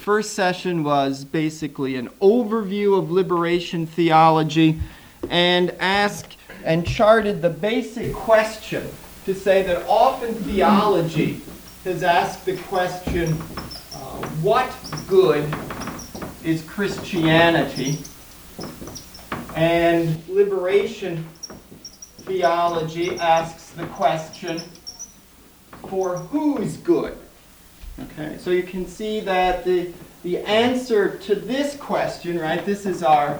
first session was basically an overview of liberation theology and charted the basic question to say that often theology has asked the question, what good is Christianity? And liberation theology asks the question, for whose good? Okay, so you can see that the answer to this question, right, this is our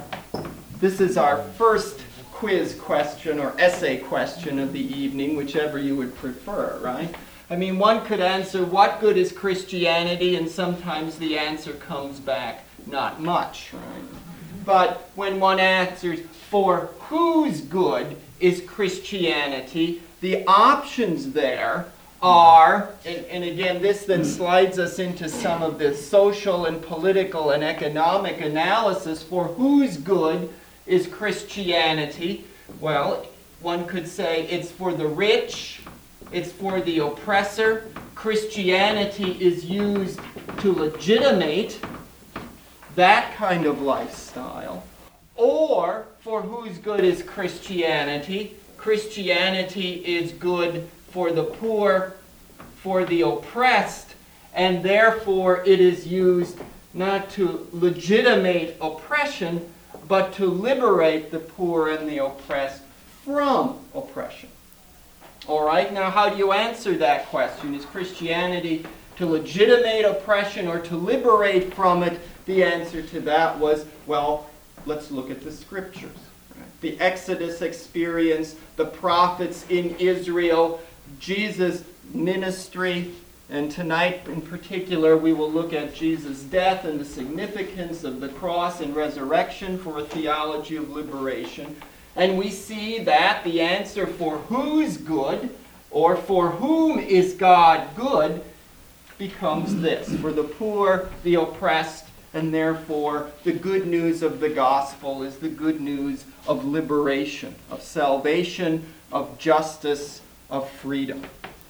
first quiz question or essay question of the evening, whichever you would prefer, right? I mean, one could answer, what good is Christianity? And sometimes the answer comes back, not much, right? But when one answers, for whose good is Christianity, the options there are, and again, this then slides us into some of the social and political and economic analysis. For whose good is Christianity? Well, one could say it's for the rich, it's for the oppressor. Christianity is used to legitimate that kind of lifestyle. Or, for whose good is Christianity? Christianity is good for the poor, for the oppressed, and therefore it is used not to legitimate oppression, but to liberate the poor and the oppressed from oppression. All right, now how do you answer that question? Is Christianity to legitimate oppression or to liberate from it? The answer to that was, well, let's look at the scriptures. Right? The Exodus experience, the prophets in Israel, Jesus' ministry, and tonight in particular we will look at Jesus' death and the significance of the cross and resurrection for a theology of liberation. And we see that the answer for whose good, or for whom is God good, becomes this: for the poor, the oppressed, and therefore the good news of the gospel is the good news of liberation, of salvation, of justice, of freedom.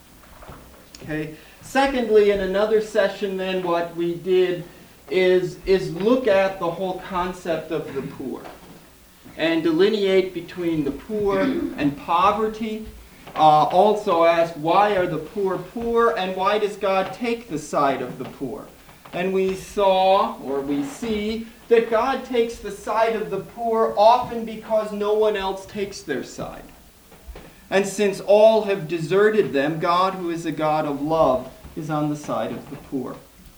Okay. Secondly, in another session then, what we did is look at the whole concept of the poor and delineate between the poor and poverty. Also ask, why are the poor poor, and why does God take the side of the poor? And we saw, or we see, that God takes the side of the poor often because no one else takes their side. And since all have deserted them, God, who is a God of love, is on the side of the poor.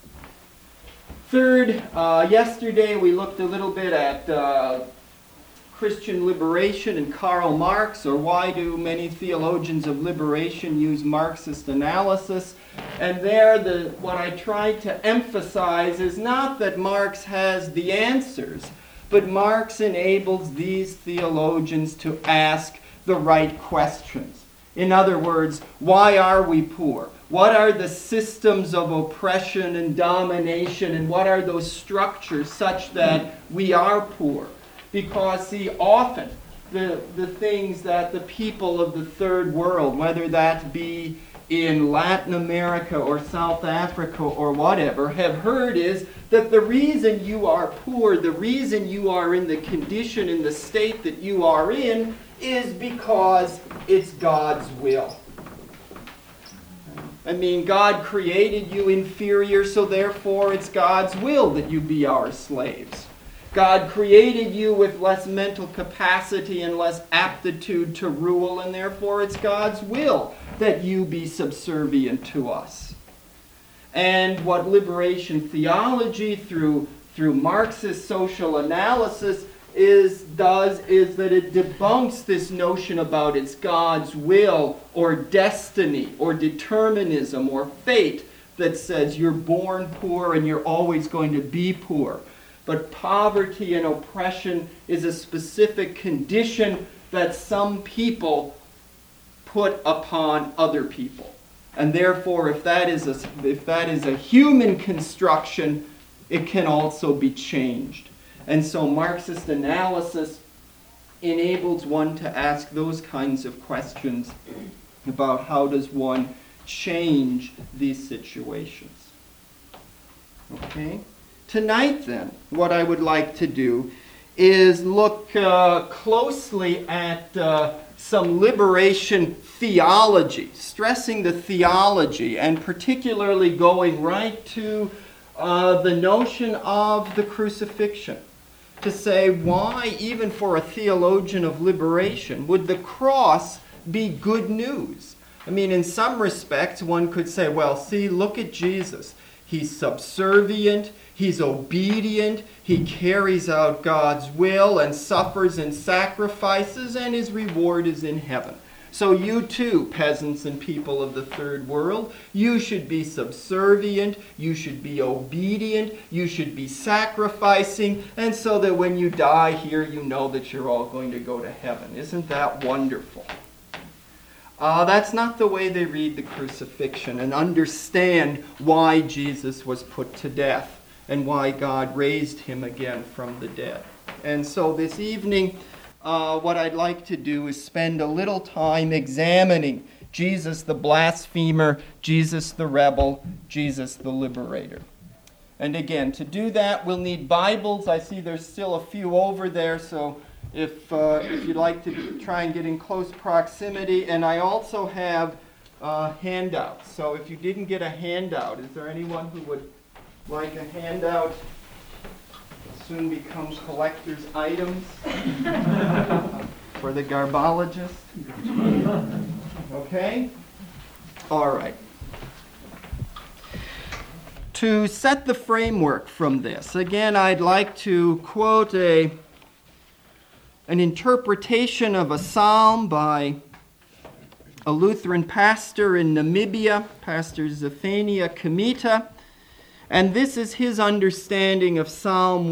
Third, yesterday we looked a little bit at Christian liberation and Karl Marx, or why do many theologians of liberation use Marxist analysis. And there, what I tried to emphasize is not that Marx has the answers, but Marx enables these theologians to ask the right questions. In other words, why are we poor? What are the systems of oppression and domination, and what are those structures such that we are poor? Because, see, often the things that the people of the third world, whether that be in Latin America or South Africa or whatever, have heard is that the reason you are poor, the reason you are in the condition, in the state that you are in, is because it's God's will. I mean, God created you inferior, so therefore it's God's will that you be our slaves. God created you with less mental capacity and less aptitude to rule, and therefore it's God's will that you be subservient to us. And what liberation theology through Marxist social analysis does is that it debunks this notion about it's God's will or destiny or determinism or fate that says you're born poor and you're always going to be poor. But poverty and oppression is a specific condition that some people put upon other people. And therefore, if that is a human construction, it can also be changed. And so Marxist analysis enables one to ask those kinds of questions about how does one change these situations. Okay? Tonight, then, what I would like to do is look closely at some liberation theology, stressing the theology, and particularly going right to the notion of the crucifixion, to say why, even for a theologian of liberation, would the cross be good news? I mean, in some respects, one could say, well, see, look at Jesus. He's subservient, he's obedient, he carries out God's will and suffers and sacrifices, and his reward is in heaven. So you too, peasants and people of the third world, you should be subservient, you should be obedient, you should be sacrificing, and so that when you die here, you know that you're all going to go to heaven. Isn't that wonderful? That's not the way they read the crucifixion and understand why Jesus was put to death and why God raised him again from the dead. And so this evening, what I'd like to do is spend a little time examining Jesus the blasphemer, Jesus the rebel, Jesus the liberator. And again, to do that, we'll need Bibles. I see there's still a few over there, so if you'd like to try and get in close proximity. And I also have handouts. So if you didn't get a handout, is there anyone who would like a handout? Soon becomes collector's items for the garbologist. Okay? All right. To set the framework from this, again, I'd like to quote an interpretation of a psalm by a Lutheran pastor in Namibia, Pastor Zephania Kamita. And this is his understanding of Psalm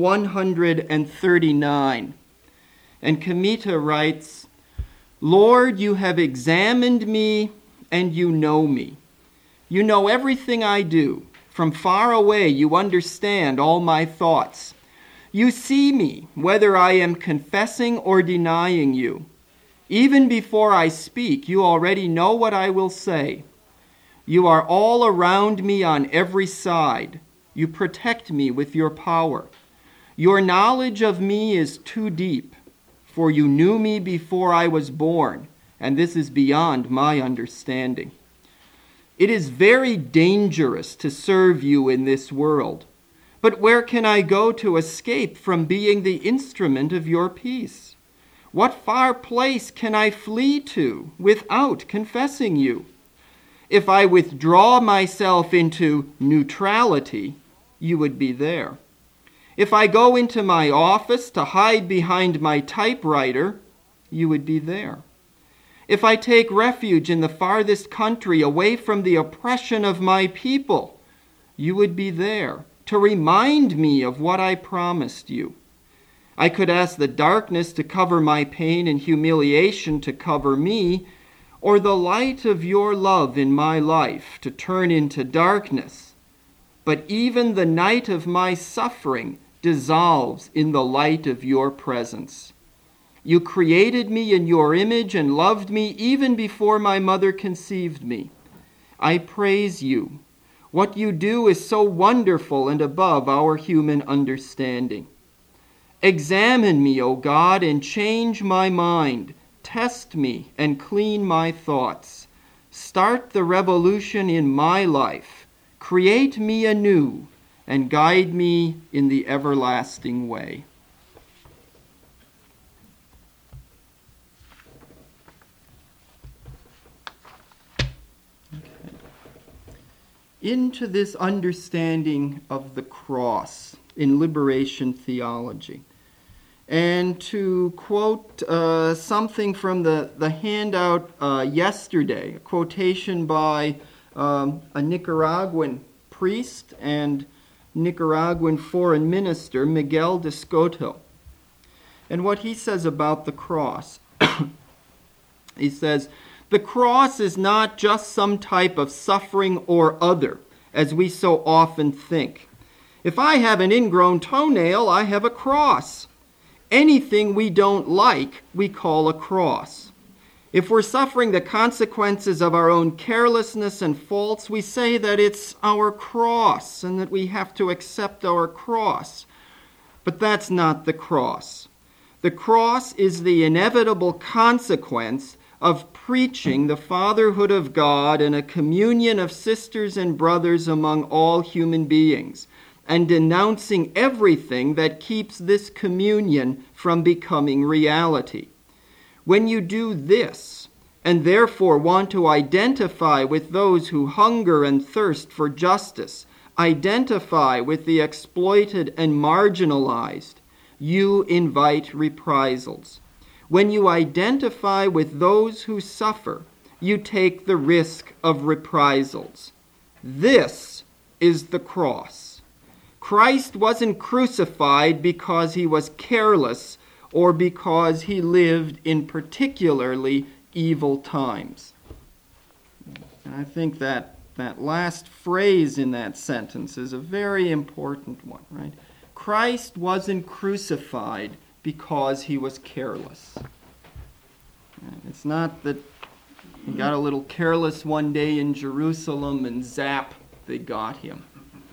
139. And Kamita writes, "Lord, you have examined me, and you know me. You know everything I do. From far away you understand all my thoughts. You see me, whether I am confessing or denying you. Even before I speak, you already know what I will say. You are all around me on every side. You protect me with your power. Your knowledge of me is too deep, for you knew me before I was born, and this is beyond my understanding. It is very dangerous to serve you in this world, but where can I go to escape from being the instrument of your peace? What far place can I flee to without confessing you? If I withdraw myself into neutrality, you would be there. If I go into my office to hide behind my typewriter, you would be there. If I take refuge in the farthest country away from the oppression of my people, you would be there to remind me of what I promised you. I could ask the darkness to cover my pain and humiliation to cover me, or the light of your love in my life to turn into darkness. But even the night of my suffering dissolves in the light of your presence. You created me in your image and loved me even before my mother conceived me. I praise you. What you do is so wonderful and above our human understanding. Examine me, O God, and change my mind. Test me and clean my thoughts. Start the revolution in my life. Create me anew and guide me in the everlasting way." Into this understanding of the cross in liberation theology. And to quote something from the handout yesterday, a quotation by a Nicaraguan priest and Nicaraguan foreign minister, Miguel de Soto. And what he says about the cross. He says, "The cross is not just some type of suffering or other, as we so often think. If I have an ingrown toenail, I have a cross. Anything we don't like, we call a cross. If we're suffering the consequences of our own carelessness and faults, we say that it's our cross and that we have to accept our cross. But that's not the cross. The cross is the inevitable consequence of preaching the fatherhood of God and a communion of sisters and brothers among all human beings, and denouncing everything that keeps this communion from becoming reality. When you do this, and therefore want to identify with those who hunger and thirst for justice, identify with the exploited and marginalized, you invite reprisals. When you identify with those who suffer, you take the risk of reprisals. This is the cross. Christ wasn't crucified because he was careless or because he lived in particularly evil times. And I think that last phrase in that sentence is a very important one, right? Christ wasn't crucified because he was careless. And it's not that he got a little careless one day in Jerusalem and zap, they got him.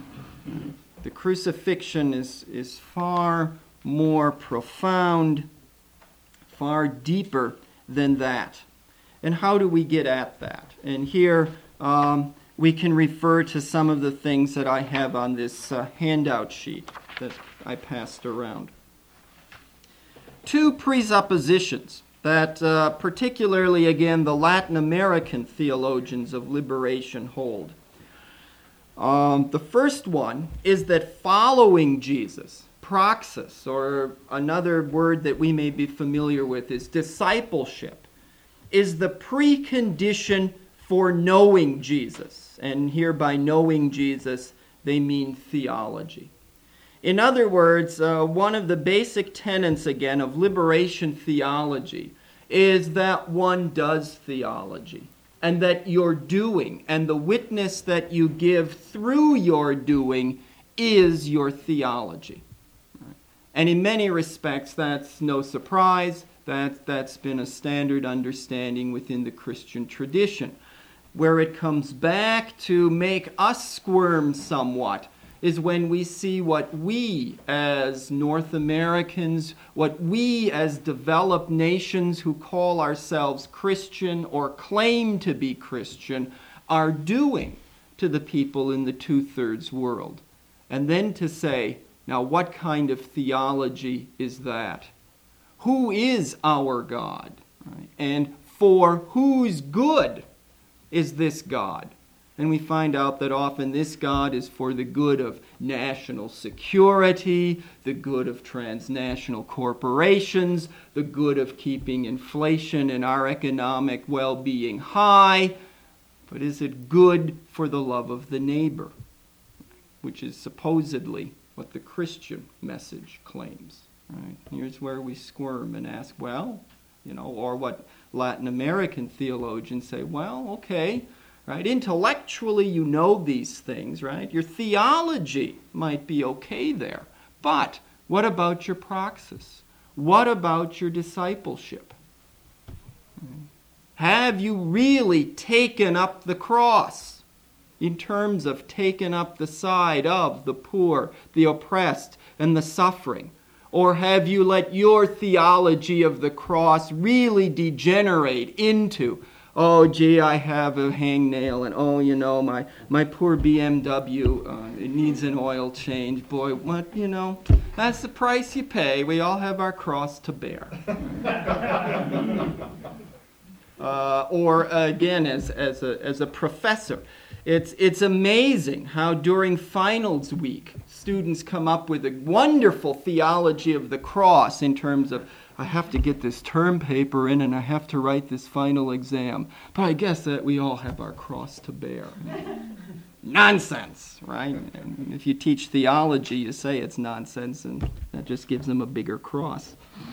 The crucifixion is far more profound, far deeper than that. And how do we get at that? And here we can refer to some of the things that I have on this handout sheet that I passed around. Two presuppositions that particularly, again, the Latin American theologians of liberation hold. The first one is that following Jesus, praxis, or another word that we may be familiar with is discipleship, is the precondition for knowing Jesus. And here by knowing Jesus, they mean theology. In other words, one of the basic tenets, again, of liberation theology is that one does theology, and that your doing and the witness that you give through your doing is your theology. And in many respects, that's no surprise. That's been a standard understanding within the Christian tradition. Where it comes back to make us squirm somewhat is when we see what we as North Americans, what we as developed nations who call ourselves Christian or claim to be Christian are doing to the people in the two-thirds world. And then to say, now what kind of theology is that? Who is our God? Right? And for whose good is this God? And we find out that often this God is for the good of national security, the good of transnational corporations, the good of keeping inflation and our economic well-being high. But is it good for the love of the neighbor? Which is supposedly what the Christian message claims. Right? Here's where we squirm and ask, well, or what Latin American theologians say, well, okay, right? Intellectually, you know these things, right? Your theology might be okay there. But what about your praxis? What about your discipleship? Have you really taken up the cross in terms of taken up the side of the poor, the oppressed, and the suffering? Or have you let your theology of the cross really degenerate into, oh, gee, I have a hangnail, and oh, my poor BMW, it needs an oil change. Boy, what, that's the price you pay. We all have our cross to bear. Or again, as a professor, it's amazing how during finals week, students come up with a wonderful theology of the cross in terms of, I have to get this term paper in and I have to write this final exam. But I guess that we all have our cross to bear. Nonsense, right? And if you teach theology, you say it's nonsense, and that just gives them a bigger cross.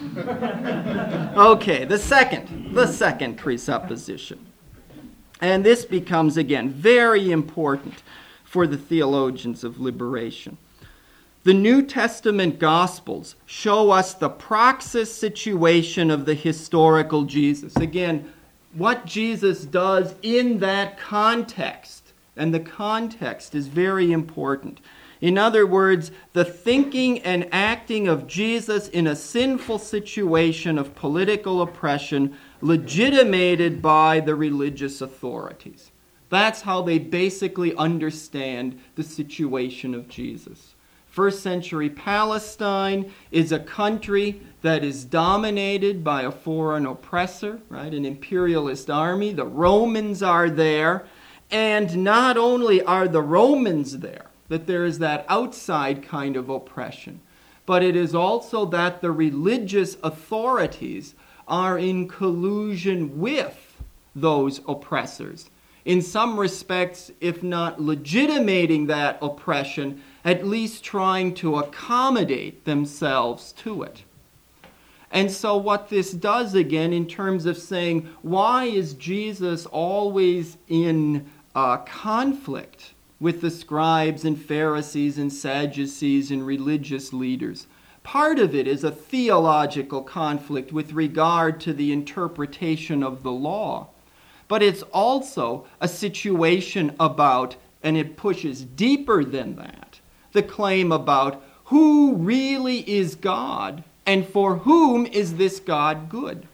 Okay, the second presupposition. And this becomes, again, very important for the theologians of liberation. The New Testament Gospels show us the praxis situation of the historical Jesus. Again, what Jesus does in that context. And the context is very important. In other words, the thinking and acting of Jesus in a sinful situation of political oppression legitimated by the religious authorities. That's how they basically understand the situation of Jesus. First century Palestine is a country that is dominated by a foreign oppressor, right? An imperialist army. The Romans are there. And not only are the Romans there, that there is that outside kind of oppression, but it is also that the religious authorities are in collusion with those oppressors. In some respects, if not legitimating that oppression, at least trying to accommodate themselves to it. And so what this does again in terms of saying, why is Jesus always in conflict with the scribes and Pharisees and Sadducees and religious leaders? Part of it is a theological conflict with regard to the interpretation of the law. But it's also a situation about, and it pushes deeper than that, the claim about who really is God and for whom is this God good.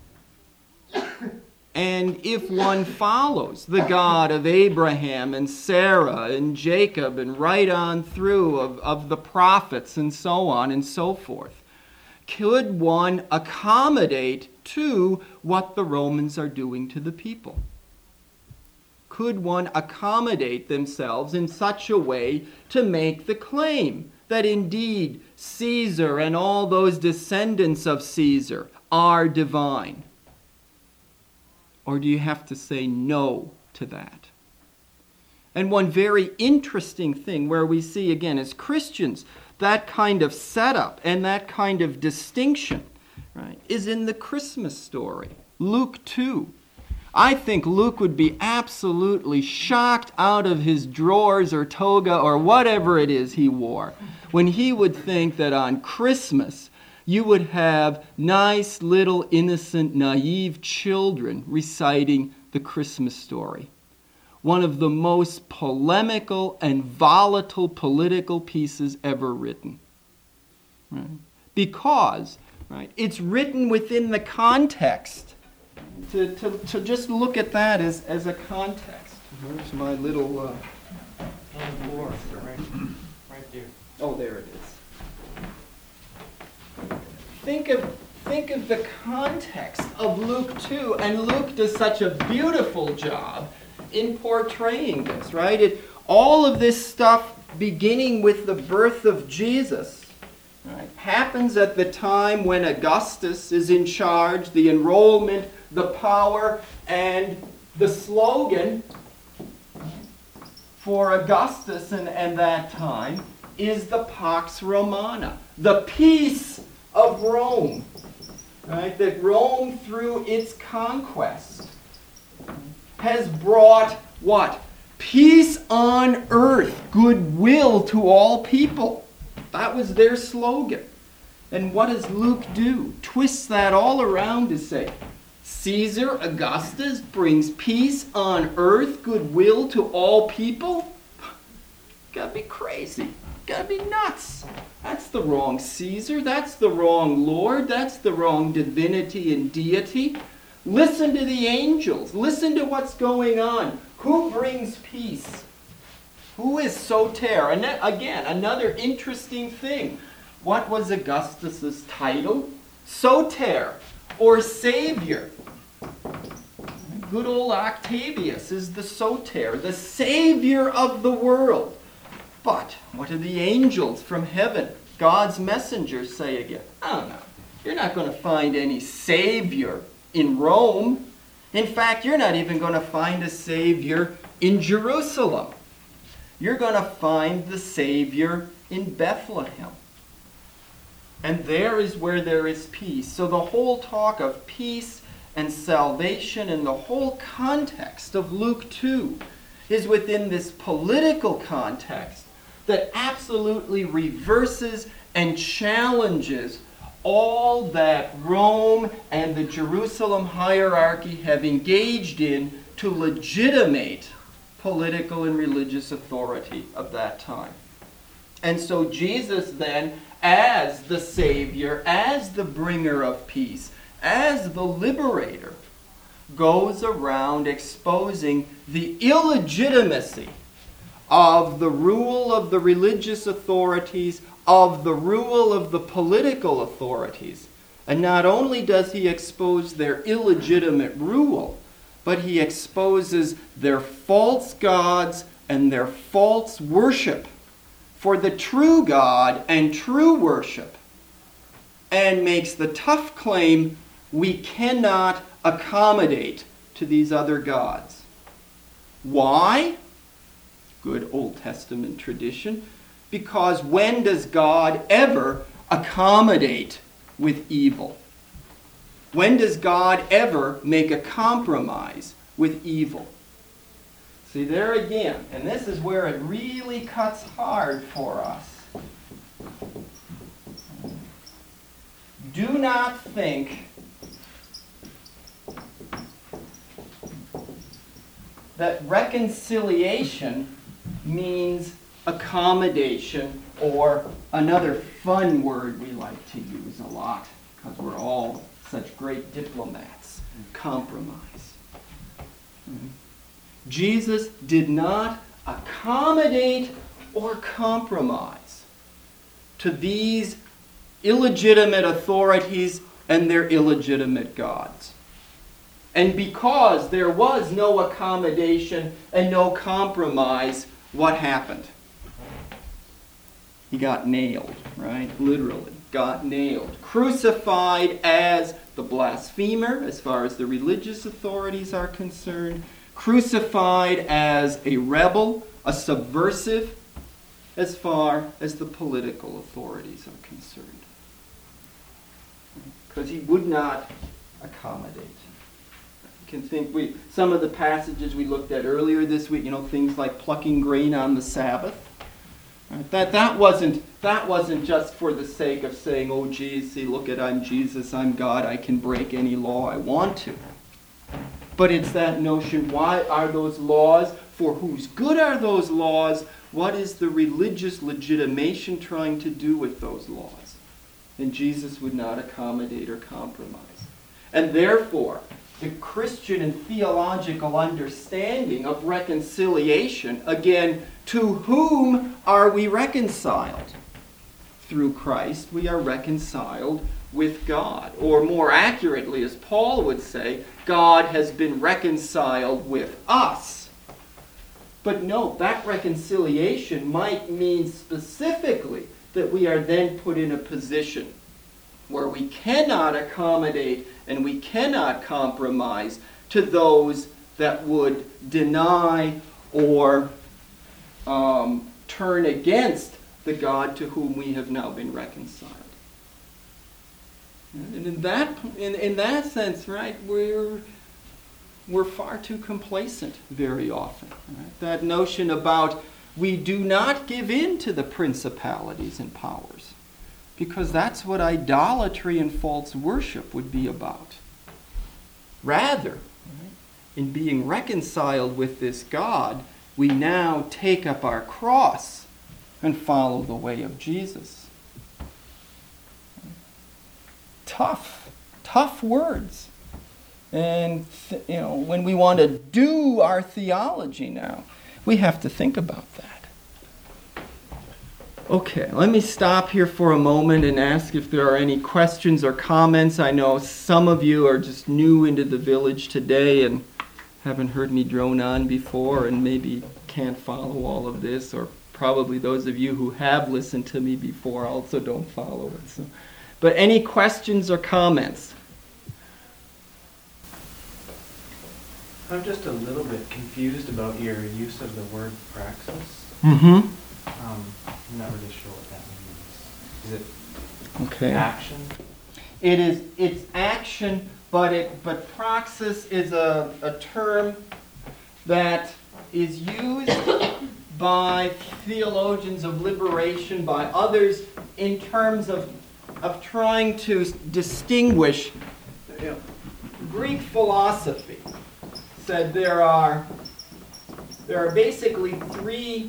And if one follows the God of Abraham and Sarah and Jacob and right on through of the prophets and so on and so forth, could one accommodate to what the Romans are doing to the people? Could one accommodate themselves in such a way to make the claim that indeed Caesar and all those descendants of Caesar are divine? Or do you have to say no to that? And one very interesting thing where we see, again, as Christians, that kind of setup and that kind of distinction, right, is in the Christmas story, Luke 2. I think Luke would be absolutely shocked out of his drawers or toga or whatever it is he wore when he would think that on Christmas you would have nice little innocent naive children reciting the Christmas story. One of the most polemical and volatile political pieces ever written. Right? Because it's written within the context. To just look at that as a context. Where's my little... on the floor. Right there. Oh, there it is. Think of the context of Luke 2, and Luke does such a beautiful job in portraying this, right? All of this stuff, beginning with the birth of Jesus, right, happens at the time when Augustus is in charge, the enrollment, the power, and the slogan for Augustus and that time is the Pax Romana, the peace of Rome, right? That Rome, through its conquest, has brought what? Peace on earth, goodwill to all people. That was their slogan. And what does Luke do? Twists that all around to say, Caesar Augustus brings peace on earth, goodwill to all people? Gotta be crazy. Gotta be nuts. That's the wrong Caesar. That's the wrong Lord. That's the wrong divinity and deity. Listen to the angels. Listen to what's going on. Who brings peace? Who is Soter? And again, another interesting thing. What was Augustus's title? Soter, or Savior. Good old Octavius is the Soter, the Savior of the world. But what do the angels from heaven, God's messengers, say again? Oh no, you're not going to find any Savior in Rome. In fact, you're not even going to find a Savior in Jerusalem. You're going to find the Savior in Bethlehem. And there is where there is peace. So the whole talk of peace and salvation and the whole context of Luke 2 is within this political context that absolutely reverses and challenges all that Rome and the Jerusalem hierarchy have engaged in to legitimate political and religious authority of that time. And so Jesus then, as the Savior, as the bringer of peace, as the liberator, goes around exposing the illegitimacy of the rule of the religious authorities, of the rule of the political authorities. And not only does he expose their illegitimate rule, but he exposes their false gods and their false worship for the true God and true worship, and makes the tough claim, we cannot accommodate to these other gods. Why? Good Old Testament tradition. Because when does God ever accommodate with evil? When does God ever make a compromise with evil? See, there again, and this is where it really cuts hard for us. Do not think that reconciliation means accommodation, or another fun word we like to use a lot because we're all such great diplomats, compromise. Jesus did not accommodate or compromise to these illegitimate authorities and their illegitimate gods. And because there was no accommodation and no compromise, what happened? He got nailed, right? Literally, got nailed. Crucified as the blasphemer, as far as the religious authorities are concerned. Crucified as a rebel, a subversive, as far as the political authorities are concerned. Because he would not accommodate. You can think some of the passages we looked at earlier this week, things like plucking grain on the Sabbath. Right? That wasn't just for the sake of saying, oh geez, see, look at, I'm Jesus, I'm God, I can break any law I want to. But it's that notion, why are those laws? For whose good are those laws? What is the religious legitimation trying to do with those laws? And Jesus would not accommodate or compromise. And therefore, the Christian and theological understanding of reconciliation, again, to whom are we reconciled? Through Christ, we are reconciled with God. Or more accurately, as Paul would say, God has been reconciled with us. But note, that reconciliation might mean specifically that we are then put in a position where we cannot accommodate and we cannot compromise to those that would deny or turn against the God to whom we have now been reconciled. And in that sense, right, we're far too complacent very often. Right? That notion about we do not give in to the principalities and powers, because that's what idolatry and false worship would be about. Rather, right, in being reconciled with this God, we now take up our cross and follow the way of Jesus. Tough words. And when we want to do our theology now, we have to think about that. Okay, let me stop here for a moment and ask if there are any questions or comments. I know some of you are just new into the village today and haven't heard me drone on before and maybe can't follow all of this, or probably those of you who have listened to me before also don't follow it. So. But any questions or comments? I'm just a little bit confused about your use of the word praxis. Mm-hmm. I'm not really sure what that means. Is it okay. Action? It's action, but praxis is a term that is used by theologians of liberation, by others, in terms of of trying to distinguish, Greek philosophy said there are basically three,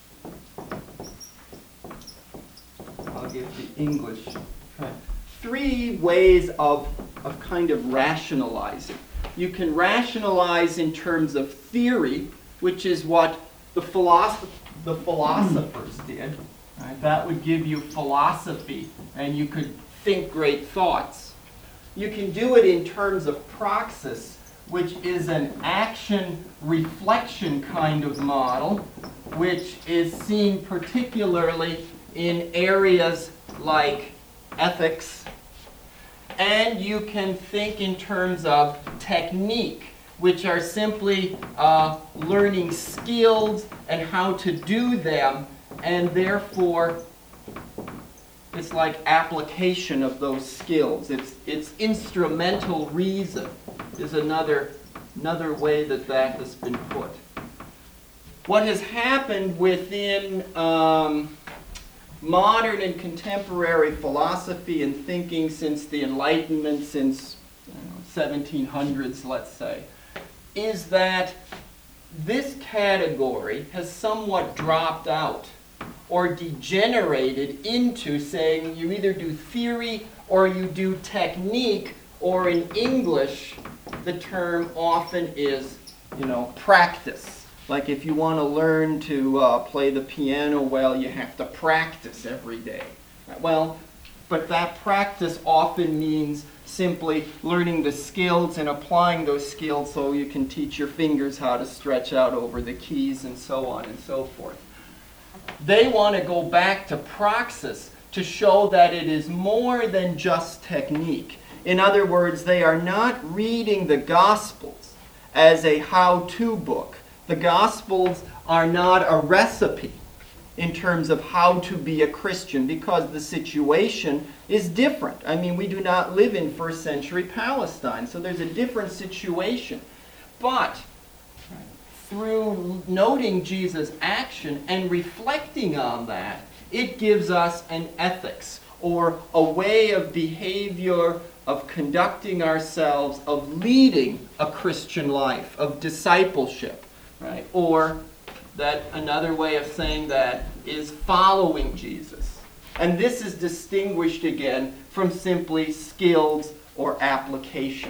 I'll give the English, three ways of kind of rationalizing. You can rationalize in terms of theory, which is what the philosophers did. Right? That would give you philosophy, and you could think great thoughts. You can do it in terms of praxis, which is an action-reflection kind of model, which is seen particularly in areas like ethics. And you can think in terms of technique, which are simply learning skills and how to do them, and therefore it's like application of those skills. It's instrumental reason is another way that has been put. What has happened within modern and contemporary philosophy and thinking since the Enlightenment, since 1700s, let's say, is that this category has somewhat dropped out or degenerated into saying you either do theory or you do technique, or in English, the term often is, practice. Like if you want to learn to play the piano well, you have to practice every day. Well, but that practice often means simply learning the skills and applying those skills so you can teach your fingers how to stretch out over the keys and so on and so forth. They want to go back to praxis to show that it is more than just technique. In other words, they are not reading the Gospels as a how-to book. The Gospels are not a recipe in terms of how to be a Christian, because the situation is different. I mean, we do not live in first century Palestine, so there's a different situation. But through noting Jesus' action and reflecting on that, it gives us an ethics, or a way of behavior, of conducting ourselves, of leading a Christian life, of discipleship. Right? Or that another way of saying that is following Jesus. And this is distinguished again from simply skills or application.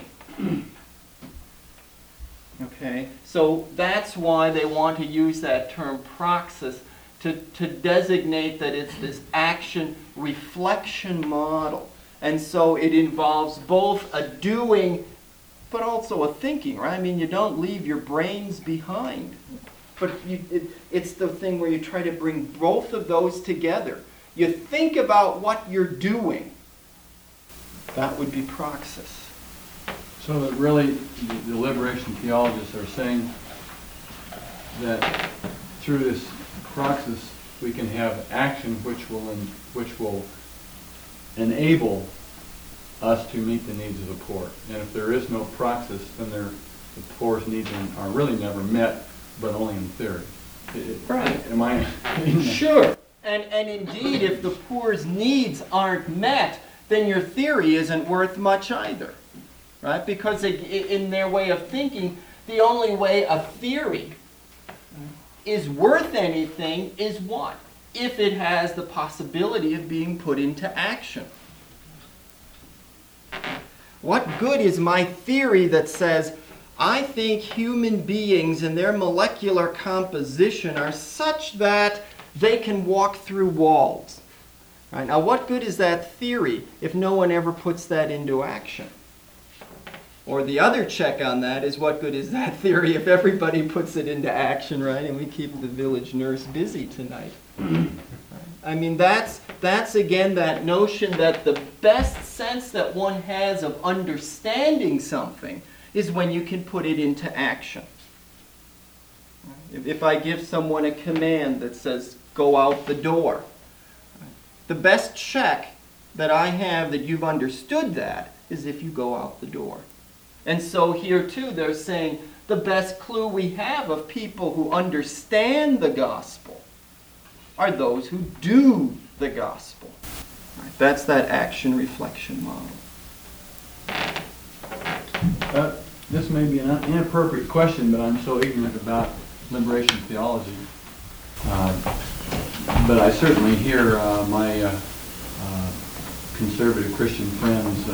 Okay? So that's why they want to use that term praxis to designate that it's this action reflection model. And so it involves both a doing but also a thinking, right? I mean, you don't leave your brains behind. But it's the thing where you try to bring both of those together. You think about what you're doing. That would be praxis. So that really, the liberation theologists are saying that through this praxis, we can have action which will enable us to meet the needs of the poor. And if there is no praxis, then the poor's needs are really never met, but only in theory. Right. Am I? Sure. And indeed, if the poor's needs aren't met, then your theory isn't worth much either. Right? Because in their way of thinking, the only way a theory is worth anything is what? If it has the possibility of being put into action. What good is my theory that says, I think human beings and their molecular composition are such that they can walk through walls? Right? Now, what good is that theory if no one ever puts that into action? Or the other check on that is, what good is that theory if everybody puts it into action, right? And we keep the village nurse busy tonight. I mean, that's again that notion that the best sense that one has of understanding something is when you can put it into action. If I give someone a command that says, go out the door, the best check that I have that you've understood that is if you go out the door. And so here too they're saying the best clue we have of people who understand the gospel are those who do the gospel. Right? That's that action reflection model. This may be an inappropriate question, but I'm so ignorant about liberation theology. But I certainly hear my conservative Christian friends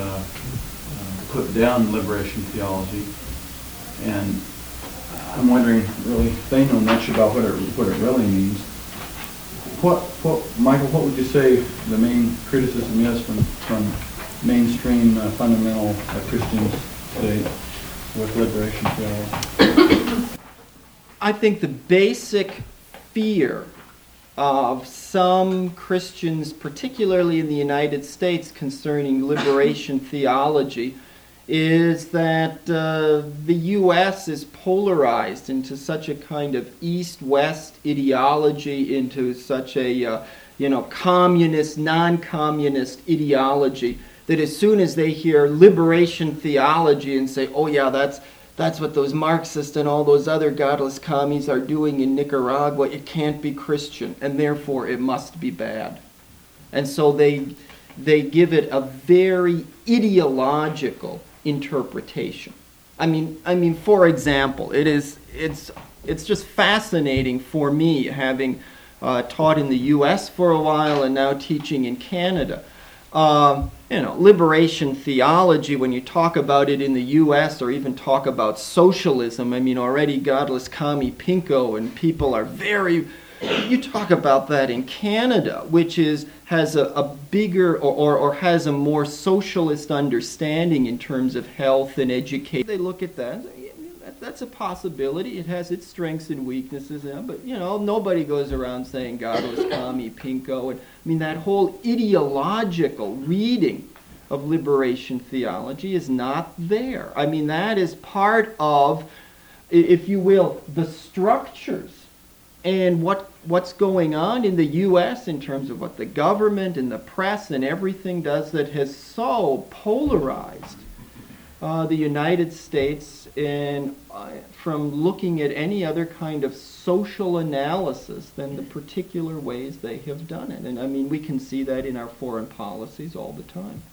put down liberation theology, and I'm wondering, really, if they know much about what it really means. Michael, what would you say the main criticism is from mainstream fundamental Christians today with liberation theology? I think the basic fear of some Christians, particularly in the United States, concerning liberation theology is that the U.S. is polarized into such a kind of East-West ideology, into such a communist, non-communist ideology, that as soon as they hear liberation theology and say, oh yeah, that's what those Marxists and all those other godless commies are doing in Nicaragua, it can't be Christian, and therefore it must be bad. And so they give it a very ideological interpretation. I mean, for example, it's just fascinating for me, having taught in the U.S. for a while and now teaching in Canada. Liberation theology, when you talk about it in the U.S. or even talk about socialism, I mean, already godless commie pinko and people are very... You talk about that in Canada, which has a bigger or has a more socialist understanding in terms of health and education. They look at that, that's a possibility. It has its strengths and weaknesses, but nobody goes around saying godless commie pinko. And I mean, that whole ideological reading of liberation theology is not there. I mean, that is part of, if you will, the structures and what's going on in the U.S. in terms of what the government and the press and everything does that has so polarized the United States and from looking at any other kind of social analysis than the particular ways they have done it. And I mean, we can see that in our foreign policies all the time.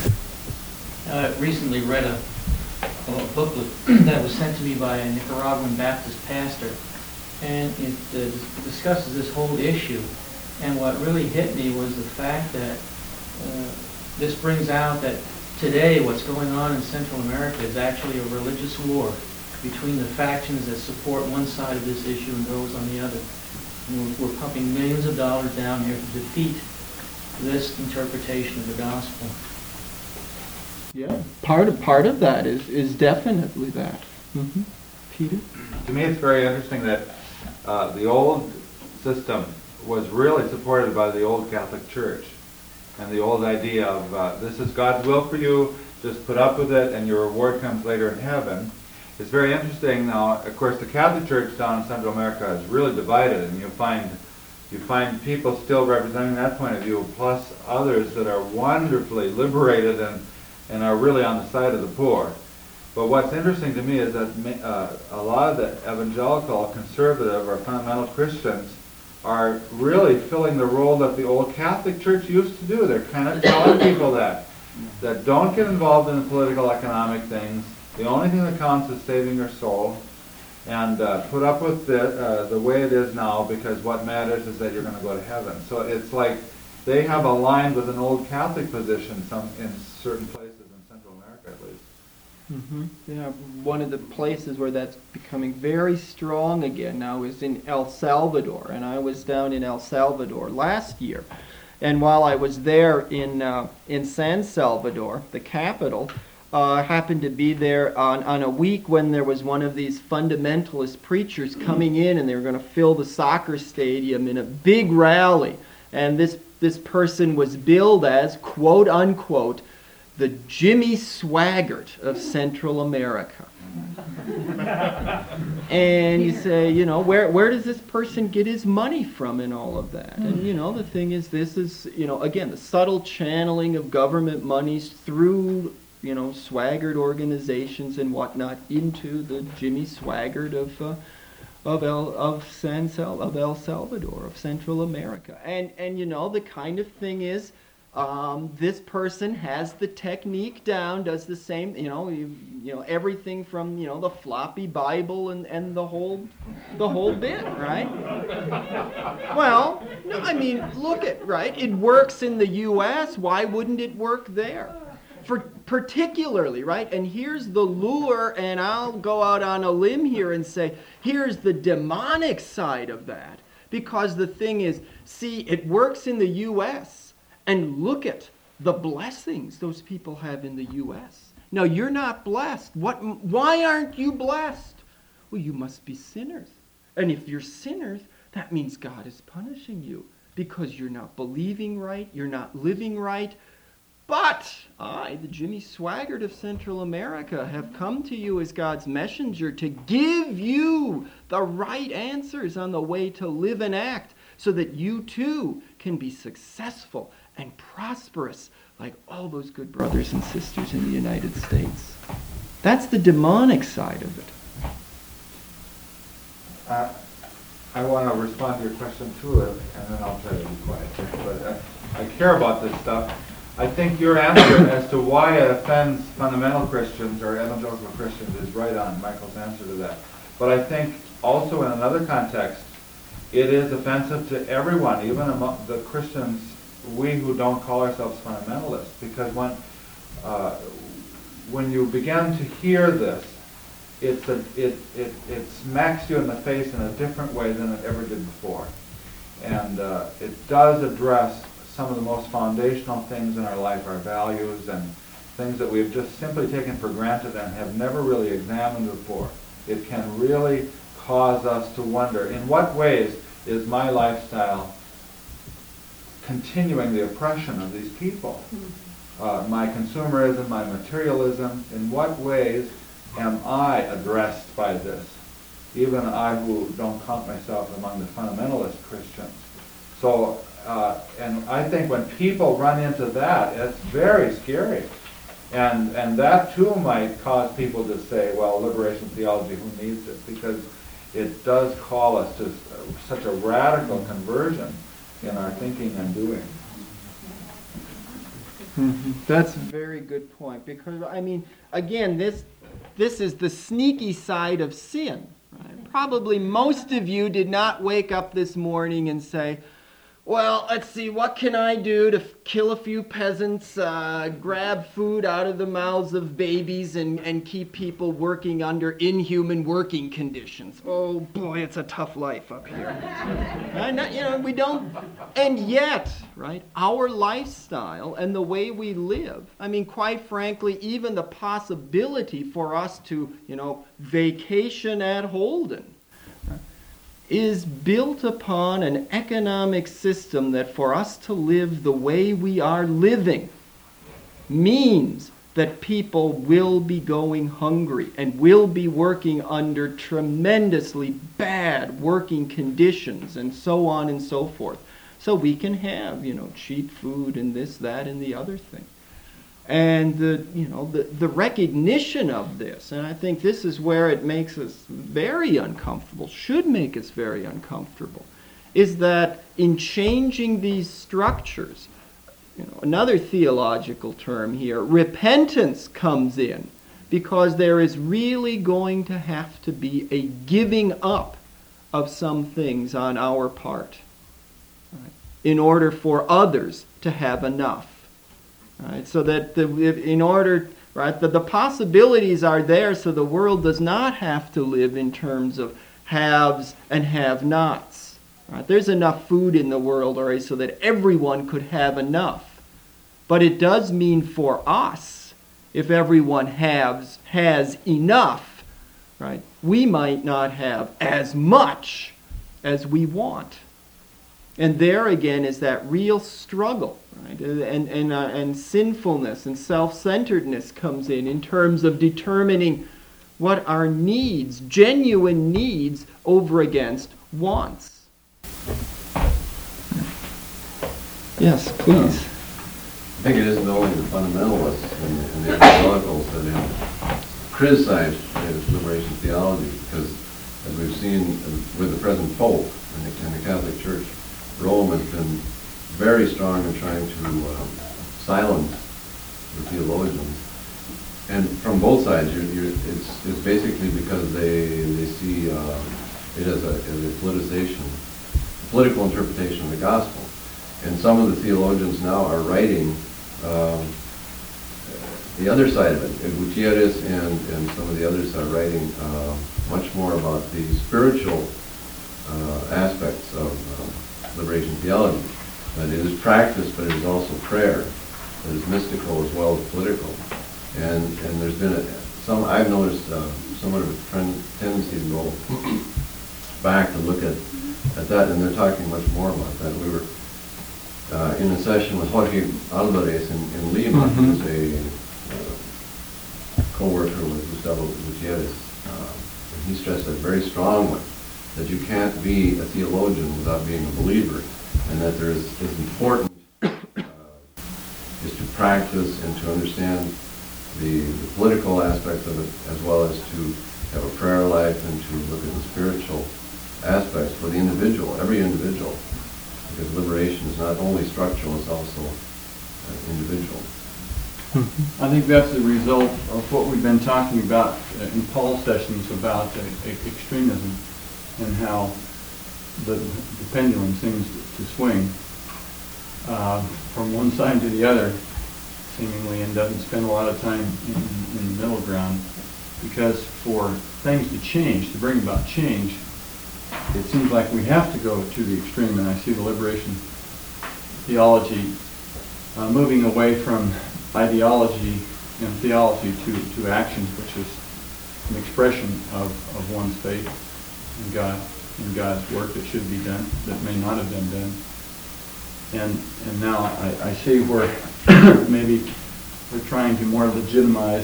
I recently read a booklet that was sent to me by a Nicaraguan Baptist pastor, and it discusses this whole issue. And what really hit me was the fact that this brings out that today what's going on in Central America is actually a religious war between the factions that support one side of this issue and those on the other. And we're pumping millions of dollars down here to defeat this interpretation of the gospel. Yeah, part of that is definitely that. Mm-hmm. Peter? To me, it's very interesting that the old system was really supported by the old Catholic Church. And the old idea of this is God's will for you, just put up with it and your reward comes later in heaven. It's very interesting now. Of course, the Catholic Church down in Central America is really divided, and you find people still representing that point of view, plus others that are wonderfully liberated and are really on the side of the poor. But what's interesting to me is that a lot of the evangelical, conservative, or fundamental Christians are really filling the role that the old Catholic Church used to do. They're kind of telling people that don't get involved in the political, economic things. The only thing that counts is saving your soul, and put up with the way it is now, because what matters is that you're going to go to heaven. So it's like they have aligned with an old Catholic position in certain places in Central America, at least. Mm-hmm. Yeah, one of the places where that's becoming very strong again now is in El Salvador, and I was down in El Salvador last year, and while I was there in San Salvador, the capital, happened to be there on a week when there was one of these fundamentalist preachers coming in, and they were going to fill the soccer stadium in a big rally, and this person was billed as, quote unquote, the Jimmy Swaggart of Central America. And you say, where does this person get his money from in all of that? And, the thing is, this is, again, the subtle channeling of government monies through, Swaggart organizations and whatnot into the Jimmy Swaggart of El Salvador, of Central America. And the kind of thing is, this person has the technique down, does the same, everything from, the floppy Bible and the whole bit, right? Well, no, I mean, look at, right? It works in the U.S. Why wouldn't it work there? Particularly, right? And here's the lure, and I'll go out on a limb here and say, here's the demonic side of that. Because the thing is, see, it works in the U.S., and look at the blessings those people have in the U.S. Now, you're not blessed. Why aren't you blessed? Well, you must be sinners. And if you're sinners, that means God is punishing you because you're not believing right, you're not living right. But I, the Jimmy Swaggart of Central America, have come to you as God's messenger to give you the right answers on the way to live and act so that you too can be successful and prosperous like all those good brothers and sisters in the United States. That's the demonic side of it. I want to respond to your question too, and then I'll try to be quiet. But I care about this stuff. I think your answer as to why it offends fundamental Christians or evangelical Christians is right on, Michael's answer to that. But I think also in another context, it is offensive to everyone, even among the Christians, we who don't call ourselves fundamentalists, because when you begin to hear this, it smacks you in the face in a different way than it ever did before. And it does address some of the most foundational things in our life, our values, and things that we've just simply taken for granted and have never really examined before. It can really cause us to wonder, in what ways is my lifestyle continuing the oppression of these people? My consumerism, my materialism, in what ways am I addressed by this? Even I who don't count myself among the fundamentalist Christians. So, and I think when people run into that, it's very scary. And that too might cause people to say, well, liberation theology, who needs it? Because it does call us to such a radical conversion in our thinking and doing. That's a very good point, because, I mean, again, this is the sneaky side of sin. Right? Probably most of you did not wake up this morning and say, well, let's see, what can I do to kill a few peasants, grab food out of the mouths of babies, and keep people working under inhuman working conditions? Oh boy, it's a tough life up here. We don't, and yet, right, our lifestyle and the way we live, I mean, quite frankly, even the possibility for us to, vacation at Holden, is built upon an economic system that for us to live the way we are living means that people will be going hungry and will be working under tremendously bad working conditions and so on and so forth. So we can have, cheap food and this, that, and the other thing. And the recognition of this, and I think this is where it makes us very uncomfortable, should make us very uncomfortable, is that in changing these structures, another theological term here, repentance comes in, because there is really going to have to be a giving up of some things on our part, right, in order for others to have enough. Right, so that the possibilities are there, so the world does not have to live in terms of haves and have-nots. Right, there's enough food in the world already so that everyone could have enough. But it does mean for us, if everyone has enough, right, we might not have as much as we want. And there again is that real struggle, right? And sinfulness and self-centeredness comes in terms of determining what our needs, genuine needs, over against wants. Yes, please. I think it isn't only the fundamentalists and the evangelicals that have criticized liberation theology, because as we've seen with the present Pope and the Catholic Church, Rome has been very strong in trying to silence the theologians. And from both sides, it's basically because they see it as a politicization, political interpretation of the gospel. And some of the theologians now are writing the other side of it. Gutierrez and some of the others are writing much more about the spiritual aspects of liberation theology. That it is practice, but it is also prayer. It is mystical as well as political. And there's been I've noticed somewhat of a tendency to go back and look at that, and they're talking much more about that. We were in a session with Jorge Alvarez in Lima, who's a co-worker with Gustavo Gutierrez, and he stressed that very strongly, that you can't be a theologian without being a believer, and that there is important is to practice and to understand the political aspects of it, as well as to have a prayer life and to look at the spiritual aspects for the individual, every individual, because liberation is not only structural, it's also individual. I think that's the result of what we've been talking about in Paul's sessions about extremism and how the pendulum seems to swing from one side to the other, seemingly, and doesn't spend a lot of time in the middle ground. Because for things to change, to bring about change, it seems like we have to go to the extreme, and I see the liberation theology moving away from ideology and theology to action, which is an expression of one's faith in God, in God's work that should be done, that may not have been done. And now I see where maybe we're trying to more legitimize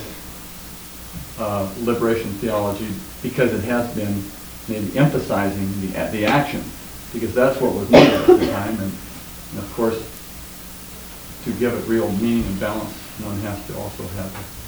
liberation theology because it has been maybe emphasizing the action, because that's what was needed at the time. And of course, to give it real meaning and balance, one has to also have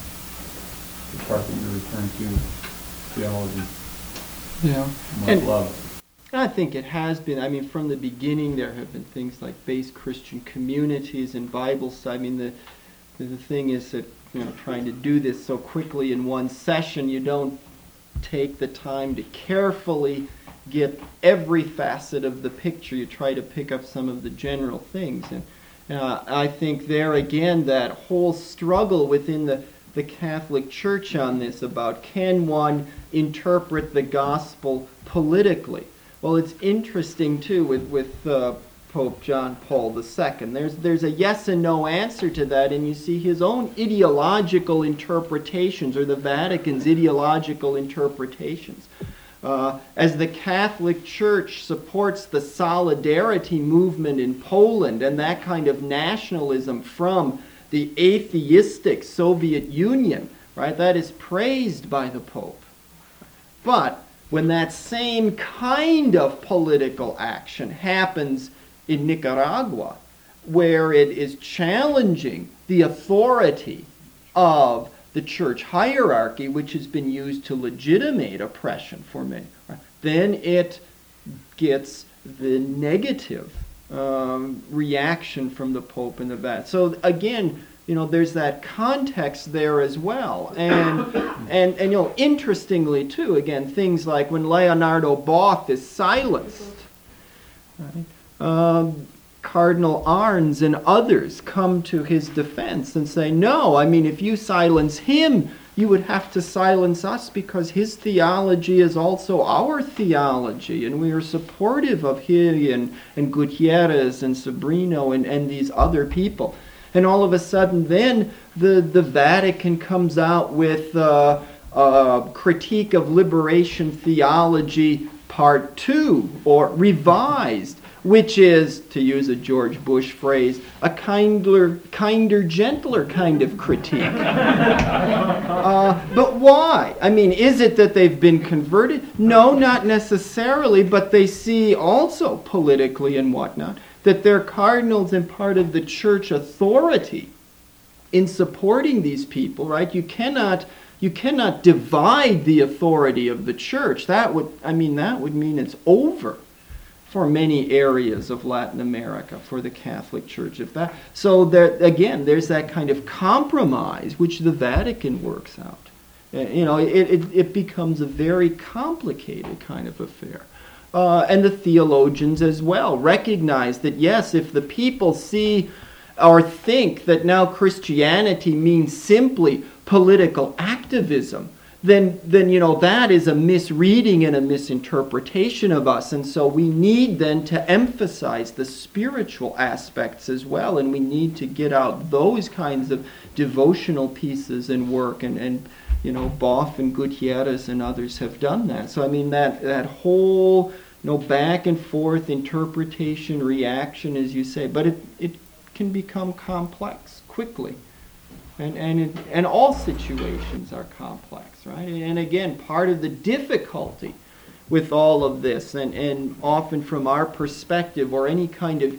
the part that you're referring to, theology. Yeah. And love. I think it has been. I mean, from the beginning, there have been things like base Christian communities and Bible study. I mean, the thing is that, trying to do this so quickly in one session, you don't take the time to carefully get every facet of the picture. You try to pick up some of the general things. And I think there again, that whole struggle within the Catholic Church on this about, can one interpret the gospel politically? Well, it's interesting too with Pope John Paul II. There's a yes and no answer to that, and you see his own ideological interpretations, or the Vatican's ideological interpretations. As the Catholic Church supports the solidarity movement in Poland and that kind of nationalism from the atheistic Soviet Union, right? That is praised by the Pope. But when that same kind of political action happens in Nicaragua, where it is challenging the authority of the church hierarchy, which has been used to legitimate oppression for many, right, then it gets the negative reaction from the Pope and the Vatican. So again, there's that context there as well. And interestingly too, again, things like when Leonardo Boff is silenced, right? Cardinal Arns and others come to his defense and say, no, I mean, if you silence him, you would have to silence us, because his theology is also our theology, and we are supportive of him and Gutierrez and Sobrino and these other people. And all of a sudden then the Vatican comes out with a critique of liberation theology part 2, or revised, which is, to use a George Bush phrase, a kinder, gentler kind of critique. But why? I mean, is it that they've been converted? No, not necessarily, but they see also politically and whatnot that they're cardinals and part of the church authority in supporting these people, right? You cannot divide the authority of the church. That would mean it's over. for many areas of Latin America for the Catholic Church. So there, again, there's that kind of compromise which the Vatican works out. It becomes a very complicated kind of affair. And the theologians as well recognize that, yes, if the people see or think that now Christianity means simply political activism, then that is a misreading and a misinterpretation of us. And so we need then to emphasize the spiritual aspects as well, and we need to get out those kinds of devotional pieces and work, and Boff and Gutierrez and others have done that. So I mean that whole back and forth interpretation, reaction, as you say, but it can become complex quickly. And all situations are complex, right? And again, part of the difficulty with all of this, and often from our perspective, or any kind of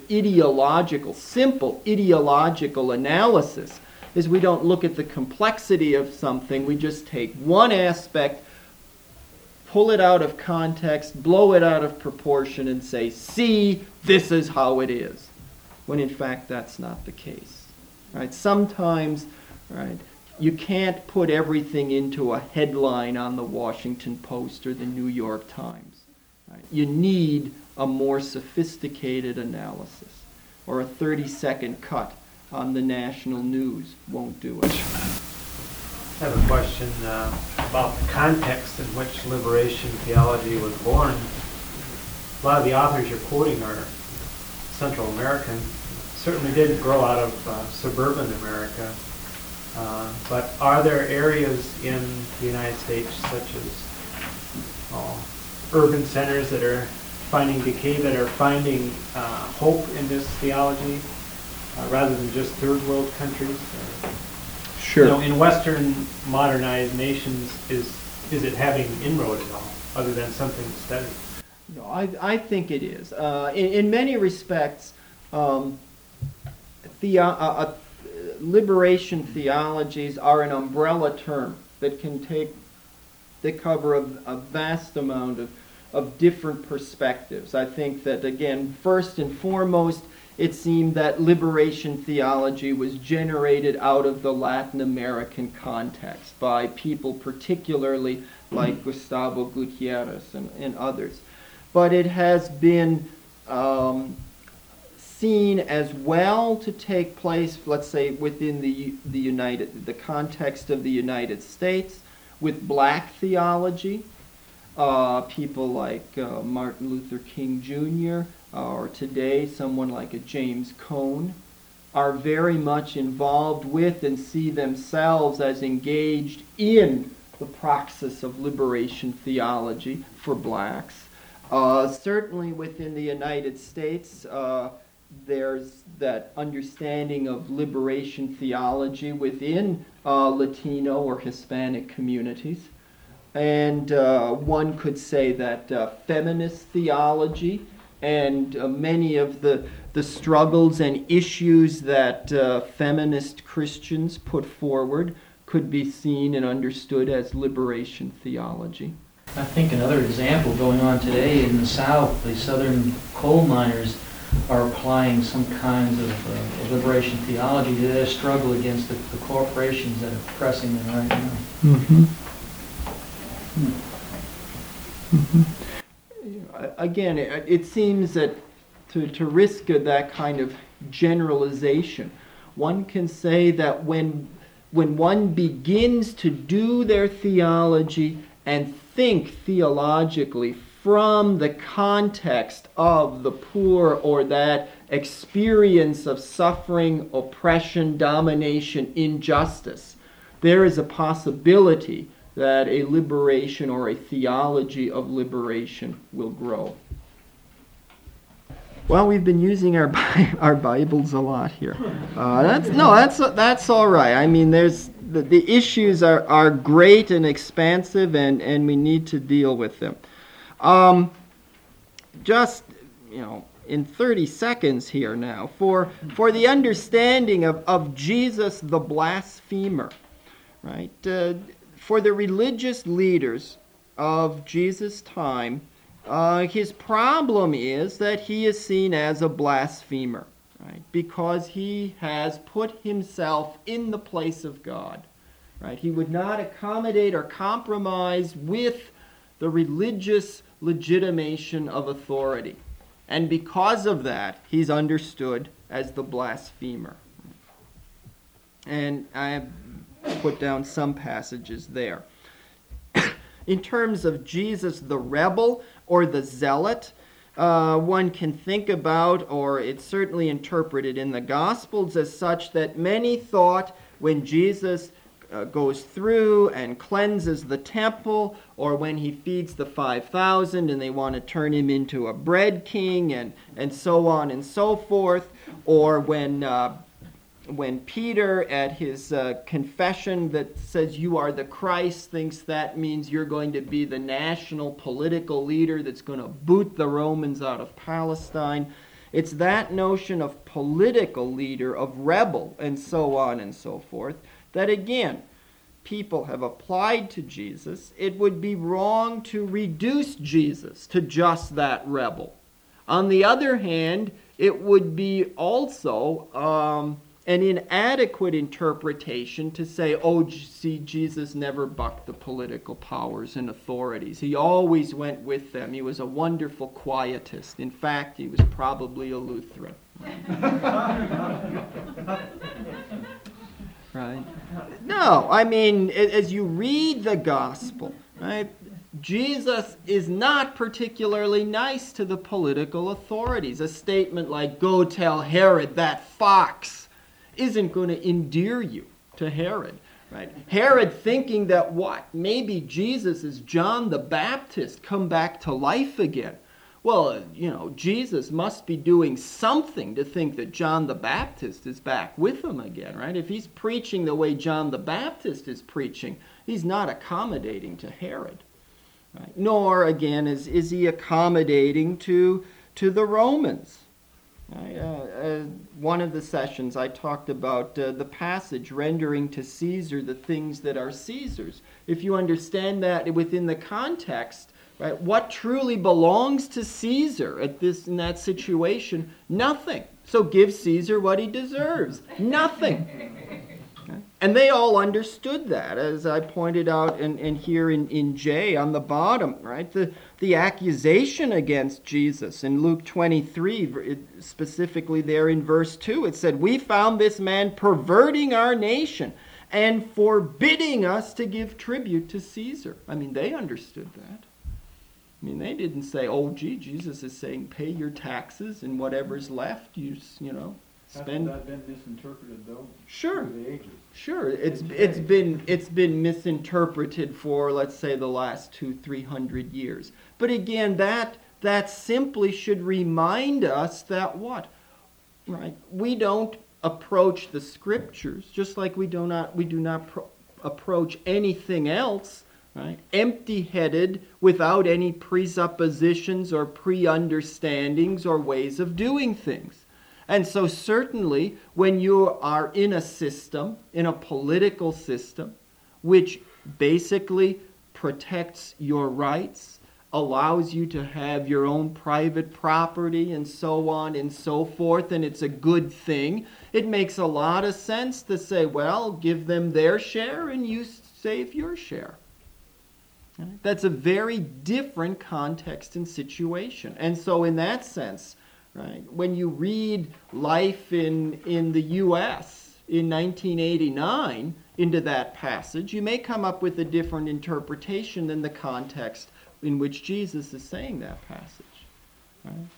simple ideological analysis, is we don't look at the complexity of something. We just take one aspect, pull it out of context, blow it out of proportion, and say, see, this is how it is. When in fact, that's not the case. Right? Sometimes, right, you can't put everything into a headline on the Washington Post or the New York Times. Right? You need a more sophisticated analysis, or a 30-second cut on the national news won't do it. I have a question about the context in which liberation theology was born. A lot of the authors you're quoting are Central American. Certainly didn't grow out of suburban America. But are there areas in the United States, such as urban centers that are finding decay, that are finding hope in this theology, rather than just third world countries? Sure. In Western modernized nations, is it having inroad at all, other than something to study? No, I think it is. In many respects, liberation theologies are an umbrella term that cover a vast amount of different perspectives. I think that, again, first and foremost, it seemed that liberation theology was generated out of the Latin American context by people particularly like Gustavo Gutierrez and others. But it has been seen as well to take place, let's say, within the context of the United States, with black theology. People like Martin Luther King Jr., or today someone like a James Cone, are very much involved with and see themselves as engaged in the praxis of liberation theology for blacks. Certainly within the United States, there's that understanding of liberation theology within Latino or Hispanic communities. And one could say that feminist theology and many of the struggles and issues that feminist Christians put forward could be seen and understood as liberation theology. I think another example going on today in the South, the southern coal miners are applying some kinds of liberation theology to their struggle against the corporations that are pressing them right now. Mm-hmm. Mm-hmm. Again, it seems that to risk that kind of generalization, one can say that when one begins to do their theology and think theologically from the context of the poor or that experience of suffering, oppression, domination, injustice, there is a possibility that a liberation or a theology of liberation will grow. Well, we've been using our Bibles a lot here. That's all right. I mean, there's the issues are great and expansive, and we need to deal with them. Just in 30 seconds here now, for the understanding of Jesus the blasphemer, right? For the religious leaders of Jesus' time, His problem is that he is seen as a blasphemer, right? Because he has put himself in the place of God, right? He would not accommodate or compromise with the religious legitimation of authority. And because of that, he's understood as the blasphemer. And I have put down some passages there. In terms of Jesus the rebel or the zealot, one can think about, or it's certainly interpreted in the Gospels as such, that many thought when Jesus goes through and cleanses the temple, or when he feeds the 5,000 and they want to turn him into a bread king, and so on and so forth, or when Peter, at his confession that says you are the Christ, thinks that means you're going to be the national political leader that's going to boot the Romans out of Palestine. It's that notion of political leader, of rebel, and so on and so forth, that again, people have applied to Jesus. It would be wrong to reduce Jesus to just that rebel. On the other hand, it would be also an inadequate interpretation to say, oh, see, Jesus never bucked the political powers and authorities. He always went with them. He was a wonderful quietist. In fact, he was probably a Lutheran. Right? No, I mean, as you read the gospel, right, Jesus is not particularly nice to the political authorities. A statement like, go tell Herod that fox, isn't going to endear you to Herod. Right? Herod thinking that what? Maybe Jesus is John the Baptist come back to life again. Well, Jesus must be doing something to think that John the Baptist is back with him again, right? If he's preaching the way John the Baptist is preaching, he's not accommodating to Herod. Right? Nor, again, is he accommodating to the Romans. One of the sessions I talked about the passage rendering to Caesar the things that are Caesar's. If you understand that within the context, right, what truly belongs to Caesar in that situation? Nothing. So give Caesar what he deserves. Nothing. Okay? And they all understood that, as I pointed out in here in J on the bottom, right? The accusation against Jesus in Luke 23, specifically there in verse 2, it said, we found this man perverting our nation and forbidding us to give tribute to Caesar. I mean, they understood that. I mean, they didn't say, oh, gee, Jesus is saying pay your taxes and whatever's left, spend. That's been misinterpreted, though. Sure. Through the ages. Sure. It's been misinterpreted for, let's say, the last 200-300 years. But again, that simply should remind us that what? Right? We don't approach the scriptures just like we do not approach anything else, right? Empty-headed, without any presuppositions or pre-understandings or ways of doing things. And so certainly when you are in a system, in a political system, which basically protects your rights, allows you to have your own private property and so on and so forth, and it's a good thing, it makes a lot of sense to say, well, give them their share and you save your share. That's a very different context and situation. And so in that sense, right, when you read life in the U.S. in 1989 into that passage, you may come up with a different interpretation than the context in which Jesus is saying that passage. Right?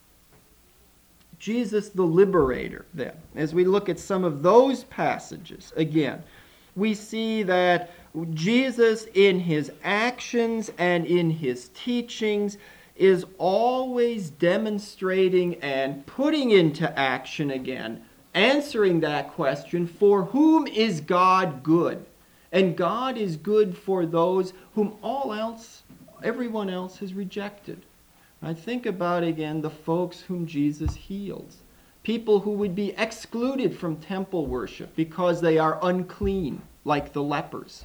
Jesus the liberator, then, as we look at some of those passages, again, we see that Jesus in his actions and in his teachings is always demonstrating and putting into action again, answering that question, for whom is God good? And God is good for those whom everyone else has rejected. I think about, again, the folks whom Jesus heals. People who would be excluded from temple worship because they are unclean, like the lepers.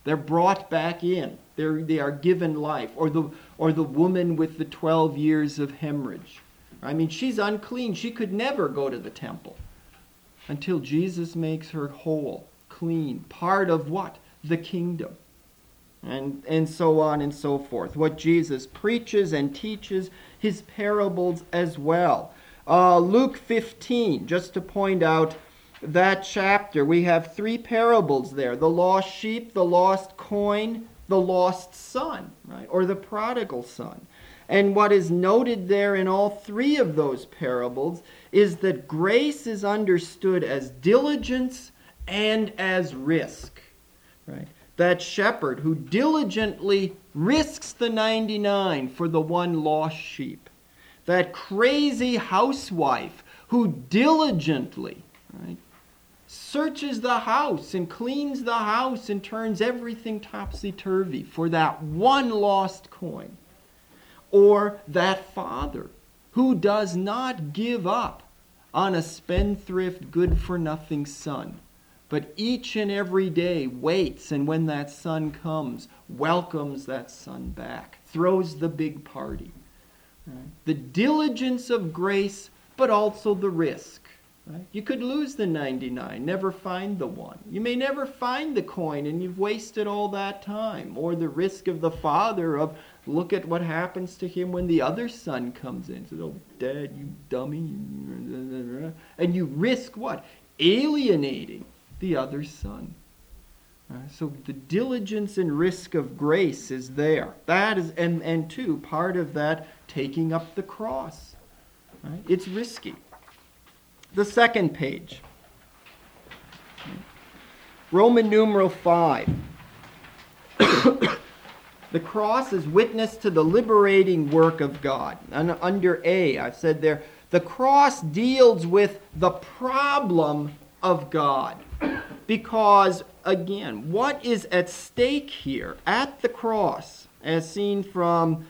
They're brought back in. They are given life. Or the woman with the 12 years of hemorrhage. I mean, she's unclean. She could never go to the temple until Jesus makes her whole, clean, part of what? The kingdom. And so on and so forth. What Jesus preaches and teaches, his parables as well. Luke 15, just to point out that chapter, we have 3 parables there. The lost sheep, the lost coin, the lost son, right? Or the prodigal son. And what is noted there in all 3 of those parables is that grace is understood as diligence and as risk, right? That shepherd who diligently risks the 99 for the one lost sheep. That crazy housewife who diligently, right, searches the house and cleans the house and turns everything topsy-turvy for that one lost coin. Or that father who does not give up on a spendthrift, good-for-nothing son, but each and every day waits, and when that son comes, welcomes that son back, throws the big party. Right? The diligence of grace, but also the risk. Right? You could lose the 99, never find the one. You may never find the coin, and you've wasted all that time. Or the risk of the father of, look at what happens to him when the other son comes in. Says, oh, Dad, you dummy. And you risk what? Alienating the other son. So the diligence and risk of grace is there. That is, and too, part of that taking up the cross. Right? It's risky. The second page. Roman numeral 5. The cross is witness to the liberating work of God. And under A, I've said there, the cross deals with the problem of God. Because, again, what is at stake here at the cross, as seen from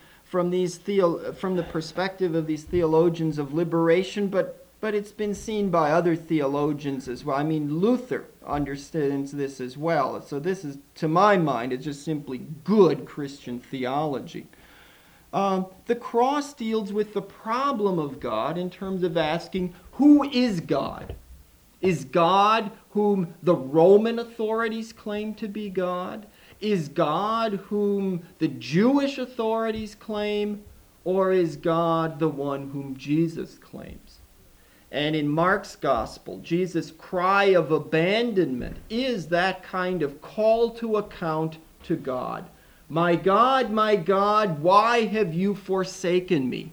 the perspective of these theologians of liberation, but it's been seen by other theologians as well. I mean, Luther understands this as well. So this is, to my mind, it's just simply good Christian theology. The cross deals with the problem of God in terms of asking, who is God? Is God whom the Roman authorities claim to be God? Is God whom the Jewish authorities claim? Or is God the one whom Jesus claims? And in Mark's gospel, Jesus' cry of abandonment is that kind of call to account to God. My God, why have you forsaken me?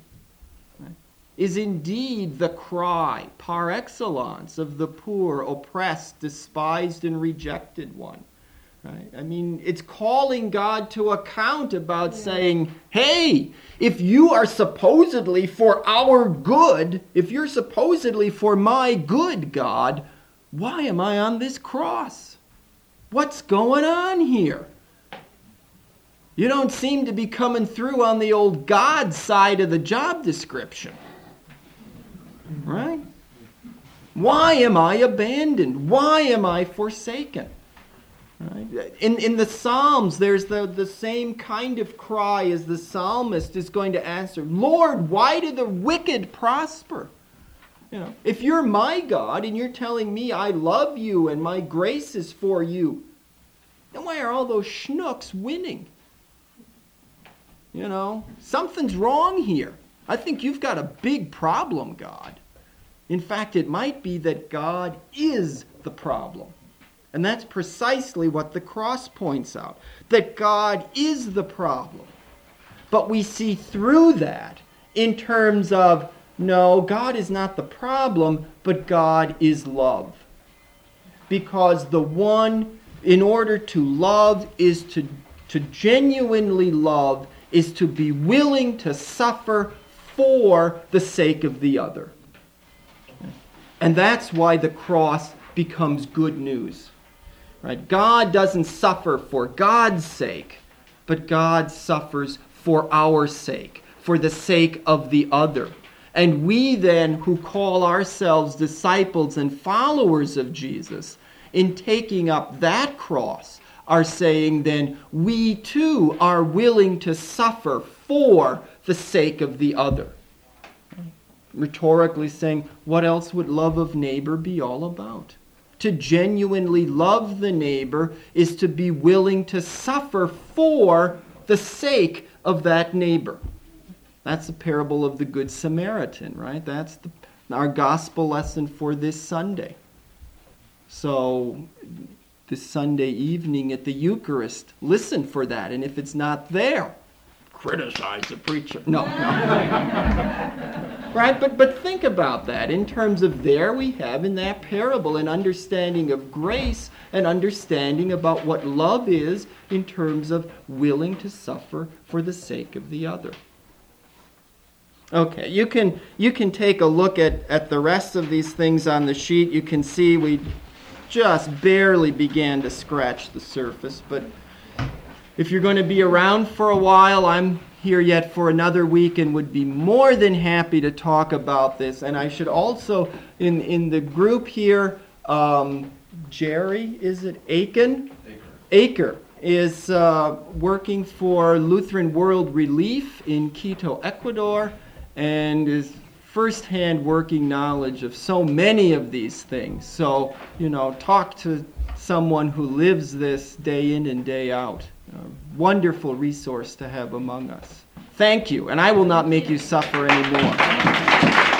Is indeed the cry par excellence of the poor, oppressed, despised, and rejected one. Right? I mean, it's calling God to account about saying, hey, if you are supposedly for our good, if you're supposedly for my good, God, why am I on this cross? What's going on here? You don't seem to be coming through on the old God side of the job description. Right? Why am I abandoned? Why am I forsaken? Right? In the Psalms, there's the same kind of cry as the psalmist is going to answer. Lord, why do the wicked prosper? You know, if you're my God and you're telling me I love you and my grace is for you, then why are all those schnooks winning? You know, something's wrong here. I think you've got a big problem, God. In fact, it might be that God is the problem. And that's precisely what the cross points out, that God is the problem. But we see through that in terms of, no, God is not the problem, but God is love. Because the one, in order to love, is to genuinely love, is to be willing to suffer for the sake of the other. And that's why the cross becomes good news. Right? God doesn't suffer for God's sake, but God suffers for our sake, for the sake of the other. And we then, who call ourselves disciples and followers of Jesus, in taking up that cross are saying then, we too are willing to suffer for the sake of the other. Rhetorically saying, what else would love of neighbor be all about? To genuinely love the neighbor is to be willing to suffer for the sake of that neighbor. That's the parable of the Good Samaritan, right? That's our gospel lesson for this Sunday. So, this Sunday evening at the Eucharist, listen for that. And if it's not there, criticize the preacher. No. Right? But think about that. In terms of there we have in that parable an understanding of grace, an understanding about what love is in terms of willing to suffer for the sake of the other. Okay, you can take a look at the rest of these things on the sheet. You can see we just barely began to scratch the surface, but if you're going to be around for a while, I'm here yet for another week and would be more than happy to talk about this. And I should also, in the group here, Jerry, is it Aiken? Aker is working for Lutheran World Relief in Quito, Ecuador, and is first-hand working knowledge of so many of these things. So, talk to someone who lives this day in and day out. A wonderful resource to have among us. Thank you, and I will not make you suffer anymore.